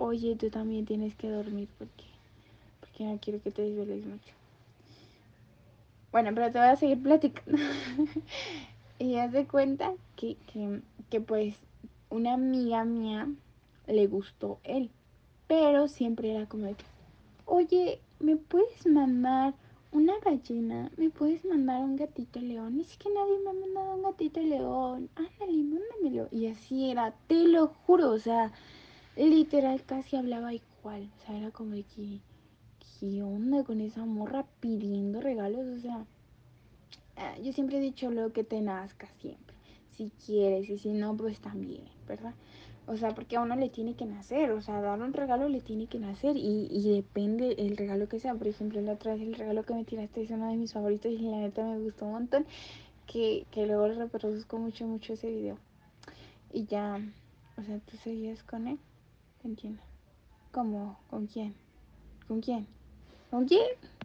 oye, tú también tienes que dormir porque no quiero que te desveles mucho. Bueno, pero te voy a seguir platicando. Y haz de cuenta que pues una amiga mía le gustó él, pero siempre era como de que, oye, ¿me puedes mandar una gallina? ¿Me puedes mandar un gatito león? Es que nadie me ha mandado un gatito león. Ándale, mándamelo. Y así era, te lo juro, o sea, literal casi hablaba igual. O sea, era como de que, ¿qué onda con esa morra pidiendo regalos? O sea, yo siempre he dicho lo que te nazca siempre. Si quieres y si no, pues también, ¿verdad? O sea, porque a uno le tiene que nacer, o sea, dar un regalo le tiene que nacer y depende el regalo que sea. Por ejemplo, la otra vez el regalo que me tiraste es uno de mis favoritos y la neta me gustó un montón, que luego le reproduzco mucho, mucho ese video. Y ya, o sea, tú seguías con él, te entiendo. ¿Cómo? ¿Con quién? ¿Con quién? ¿Con quién?